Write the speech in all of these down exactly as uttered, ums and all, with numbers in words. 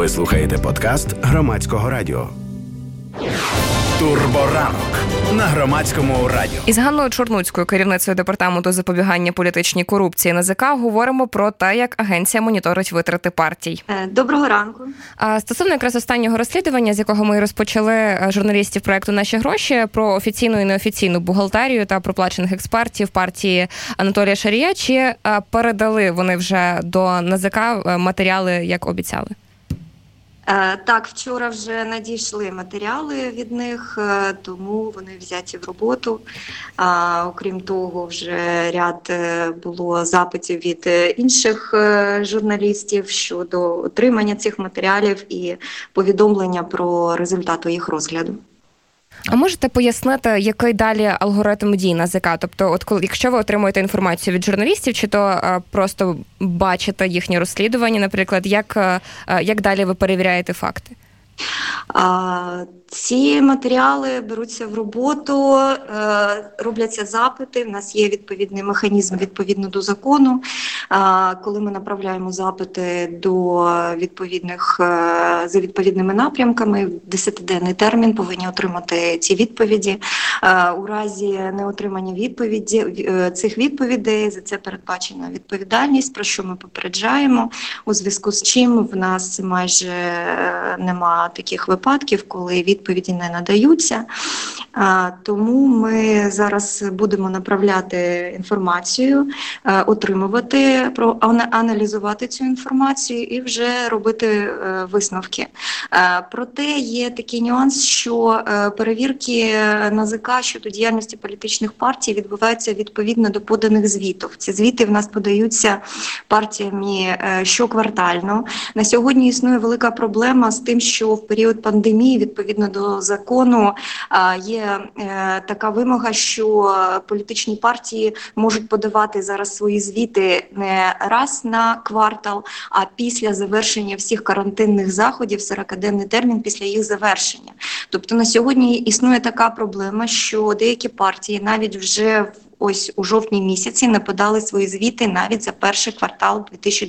слухаєте подкаст Громадського радіо. Турборанок на Громадському радіо. Із Ганною Чорнуцькою, керівницею департаменту запобігання політичній корупції ен зе ка, говоримо про те, як агенція моніторить витрати партій. Доброго ранку. А стосовно якраз останнього розслідування, з якого ми розпочали журналістів проєкту «Наші гроші», про офіційну і неофіційну бухгалтерію та проплачених експертів партії Анатолія Шарія, чи передали вони вже до ен зе ка матеріали, як обіцяли? Так, вчора вже надійшли матеріали від них, тому вони взяті в роботу. А, окрім того, вже ряд було запитів від інших журналістів щодо отримання цих матеріалів і повідомлення про результати їх розгляду. А можете пояснити, який далі алгоритм дій ен зе ка? Тобто, от коли, якщо ви отримуєте інформацію від журналістів, чи то а, просто бачите їхні розслідування, наприклад, як, а, як далі ви перевіряєте факти? А, ці матеріали беруться в роботу, е, робляться запити. В нас є відповідний механізм відповідно до закону. А, коли ми направляємо запити до відповідних, е, за відповідними напрямками, в десятиденний термін повинні отримати ці відповіді. Е, у разі неотримання відповіді, е, цих відповідей за це передбачена відповідальність, про що ми попереджаємо, у зв'язку з чим в нас майже нема таких випадків, коли відповіді не надаються. Тому ми зараз будемо направляти інформацію, отримувати, аналізувати цю інформацію і вже робити висновки. Проте є такий нюанс, що перевірки ен зе ка щодо діяльності політичних партій відбуваються відповідно до поданих звітів. Ці звіти в нас подаються партіями щоквартально. На сьогодні існує велика проблема з тим, що в період пандемії, відповідно до закону, є така вимога, що політичні партії можуть подавати зараз свої звіти не раз на квартал, а після завершення всіх карантинних заходів, сорокаденний термін після їх завершення. Тобто на сьогодні існує така проблема, що деякі партії навіть вже в ось у жовтні місяці не подали свої звіти навіть за перший квартал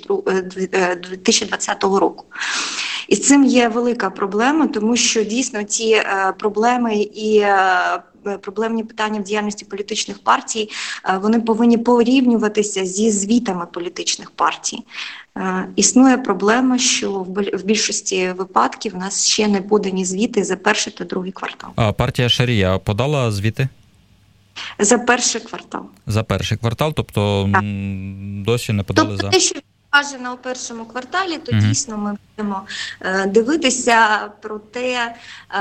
дві тисячі двадцятого року. І з цим є велика проблема, тому що дійсно ці е, проблеми і е, проблемні питання в діяльності політичних партій, е, вони повинні порівнюватися зі звітами політичних партій. Е, існує проблема, що в, в більшості випадків у нас ще не подані звіти за перший та другий квартал. А партія Шарія подала звіти? За перший квартал. За перший квартал, тобто так. Досі не подали тобто, за... Те, що вказано у першому кварталі, то угу. дійсно ми будемо е, дивитися про те,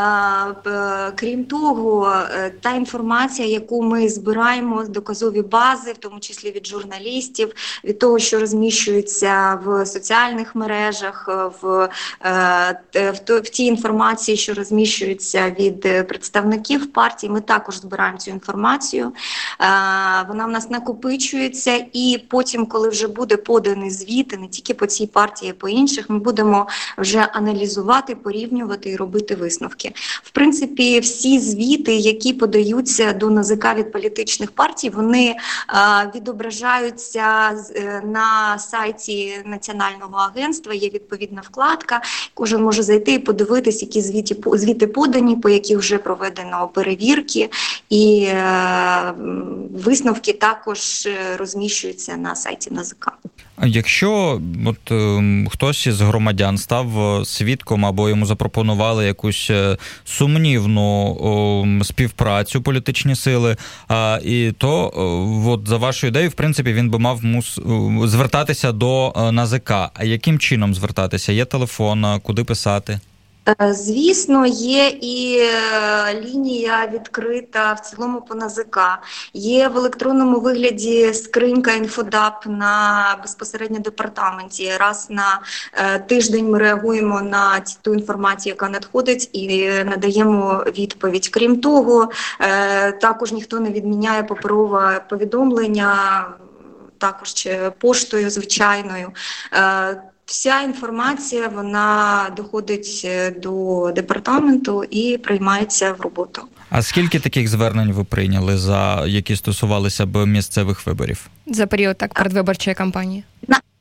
е, крім того, е, та інформація, яку ми збираємо з доказові бази, в тому числі від журналістів, від того, що розміщується в соціальних мережах, в, е, в, в тій інформації, що розміщується від представників партій, ми також збираємо цю інформацію. Е, вона в нас накопичується, і потім, коли вже буде поданий звіт, не тільки по цій партії, а по інших, ми будемо вже аналізувати, порівнювати і робити висновки. В принципі, всі звіти, які подаються до ен зе ка від політичних партій, вони а, відображаються на сайті Національного агентства, є відповідна вкладка, кожен може зайти і подивитись, які звіти, звіти подані, по яких вже проведено перевірки, і а, висновки також розміщуються на сайті ен зе ка. Якщо от, е, хтось із громадян став свідком або йому запропонували якусь сумнівну о, співпрацю політичні сили, а, і то о, от, за вашою ідеєю, в принципі, він би мав мус, о, звертатися до ен зе ка. А яким чином звертатися? Є телефон, куди писати? Звісно, є і лінія відкрита в цілому по ен зе ка. Є в електронному вигляді скринька інфодап на безпосередньо департаменті. Раз на тиждень ми реагуємо на ту інформацію, яка надходить, і надаємо відповідь. Крім того, також ніхто не відміняє паперове повідомлення, також поштою звичайною. Вся інформація, вона доходить до департаменту і приймається в роботу. А скільки таких звернень ви прийняли, за які стосувалися б місцевих виборів? За період так передвиборчої кампанії? На,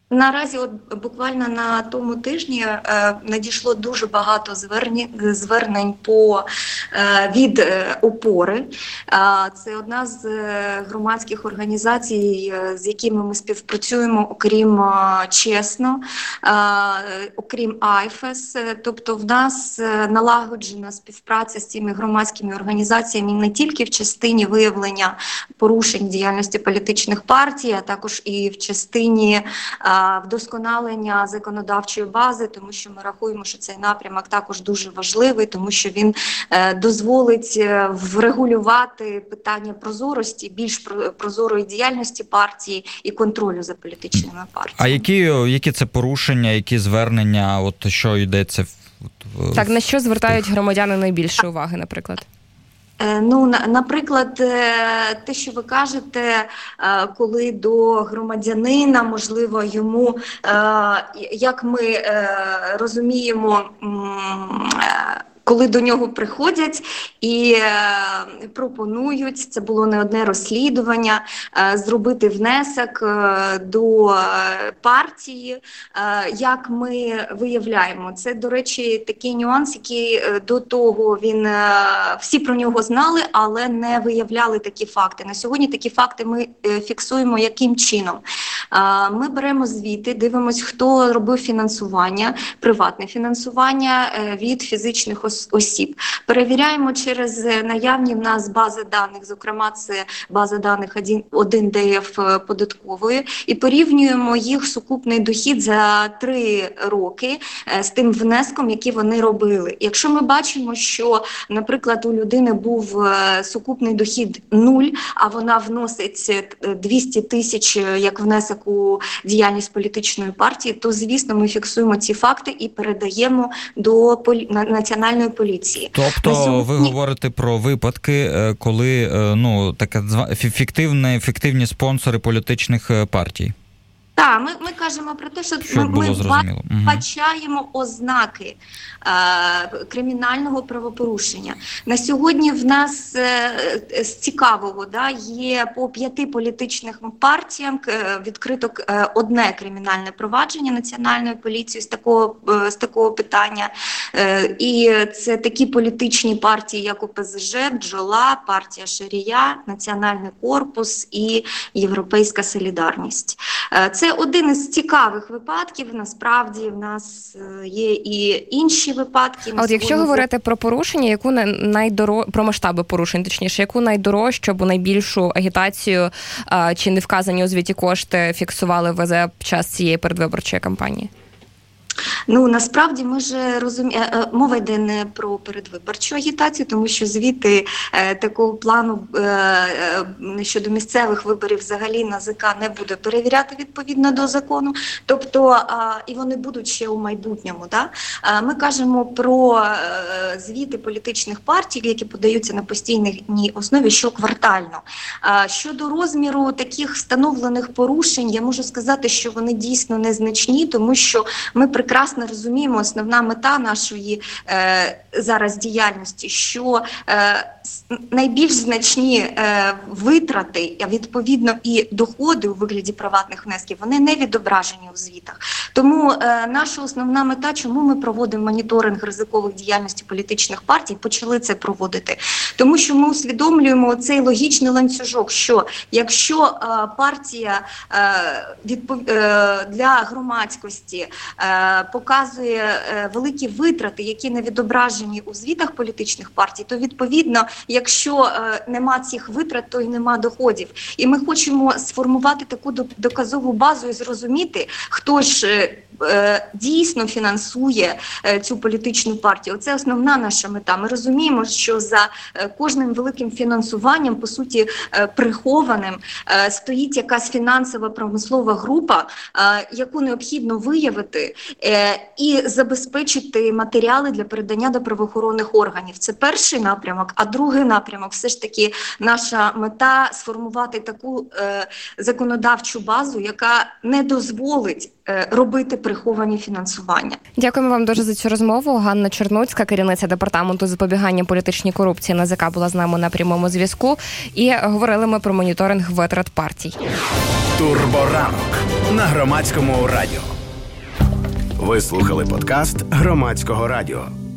Наразі, от буквально на тому тижні е, надійшло дуже багато звернень, звернень по е, від е, опори. Е, це одна з е, громадських організацій, е, з якими ми співпрацюємо, окрім е, чесно, е, окрім АЙФЕС. Тобто в нас е, налагоджена співпраця з цими громадськими організаціями не тільки в частині виявлення порушень діяльності політичних партій, а також і в частині е, вдосконалення законодавчої бази, тому що ми рахуємо, що цей напрямок також дуже важливий, тому що він е, дозволить е, врегулювати питання прозорості, більш прозорої діяльності партії і контролю за політичними партіями. А які, які це порушення, які звернення, от що йдеться? В, так, на що звертають громадяни найбільше уваги, наприклад? Ну, наприклад, те, що ви кажете, коли до громадянина, можливо, йому, як ми розуміємо, коли до нього приходять і е, пропонують, це було не одне розслідування, е, зробити внесок е, до партії, е, як ми виявляємо. Це, до речі, такий нюанс, який е, до того він, е, всі про нього знали, але не виявляли такі факти. На сьогодні такі факти ми е, фіксуємо яким чином. Е, ми беремо звіти, дивимося, хто робив фінансування, приватне фінансування е, від фізичних осіб. осіб. Перевіряємо через наявні в нас бази даних, зокрема це база даних один ді еф податкової, і порівнюємо їх сукупний дохід за три роки з тим внеском, який вони робили. Якщо ми бачимо, що, наприклад, у людини був сукупний дохід нуль, а вона вносить двісті тисяч як внесок у діяльність політичної партії, то, звісно, ми фіксуємо ці факти і передаємо до полі... національної поліції. Тобто сьогодні... ви говорите про випадки, коли ну таке фіктивне, фіктивні спонсори політичних партій. Так, ми, ми кажемо про те, що Щоб ми, ми бачаємо угу. ознаки е, кримінального правопорушення. На сьогодні в нас е, з цікавого да, є по п'яти політичних партіям е, відкрито е, одне кримінальне провадження Національною поліцією з такого, е, з такого питання. Е, і це такі політичні партії, як ОПЗЖ, Бджола, партія Шарія, Національний корпус і Європейська солідарність. Е, це один із цікавих випадків. Насправді в нас є і інші випадки. А от якщо говорити про порушення, яку найдоро... про масштаби порушень, точніше, яку найдорожчу або найбільшу агітацію а, чи не вказані у звіті кошти фіксували ВЗ під час цієї передвиборчої кампанії? Ну, насправді, ми ж розуміємо, мова йде не про передвиборчу агітацію, тому що звіти е, такого плану е, е, щодо місцевих виборів взагалі НАЗК не буде перевіряти відповідно до закону, тобто, е, і вони будуть ще у майбутньому. Да? Е, ми кажемо про е, звіти політичних партій, які подаються на постійній основі щоквартально. Е, щодо розміру таких встановлених порушень, я можу сказати, що вони дійсно незначні, тому що ми прекрасно розуміємо, основна мета нашої е, зараз діяльності, що е, найбільш значні е, витрати, а відповідно і доходи у вигляді приватних внесків, вони не відображені у звітах. Тому е, наша основна мета, чому ми проводимо моніторинг ризикових діяльності політичних партій, почали це проводити. Тому що ми усвідомлюємо цей логічний ланцюжок, що якщо е, партія е, відпов... е, для громадськості е, показує е, великі витрати, які не відображені у звітах політичних партій, то відповідно, якщо е, нема цих витрат, то й нема доходів. І ми хочемо сформувати таку доказову базу і зрозуміти, хто ж е, дійсно фінансує е, цю політичну партію. Це основна наша мета. Ми розуміємо, що за е, кожним великим фінансуванням, по суті, е, прихованим, е, стоїть якась фінансова промислова група, е, яку необхідно виявити е, і забезпечити матеріали для передання до правоохоронних органів. Це перший напрямок, а другий напрямок все ж таки наша мета сформувати таку е, законодавчу базу, яка не дозволить е, робити приховані фінансування. Дякуємо вам дуже за цю розмову. Ганна Чернуцька, керівниця департаменту запобігання політичній корупції НАЗК, була з нами на прямому зв'язку. І говорили ми про моніторинг витрат партій. Турборанок на Громадському радіо. Ви слухали подкаст Громадського радіо.